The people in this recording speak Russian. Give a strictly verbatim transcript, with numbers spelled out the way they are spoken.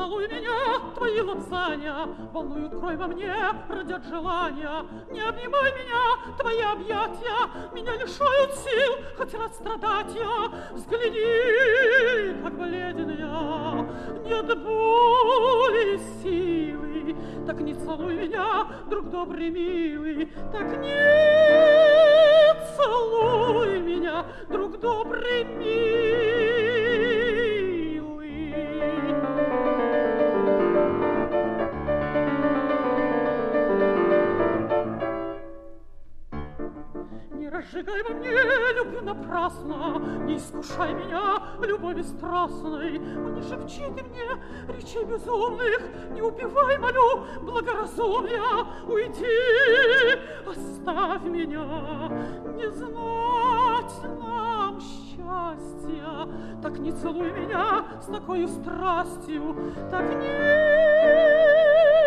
целуй меня, твои лапзания волнуют кровь во мне, родят желания. Не обнимай меня, твои объятия меня лишают сил, хоть раз страдать я. Взгляни, как бледен я, нет боли и силы. Так не целуй меня, друг добрый, милый, так не целуй меня, друг добрый, милый. Не разжигай во мне любви напрасно, не искушай меня любовью страстной. Не шепчи ты мне речей безумных, не убивай, молю, благоразумия. Уйди, оставь меня, не знать нам счастья. Так не целуй меня с такой страстью, так не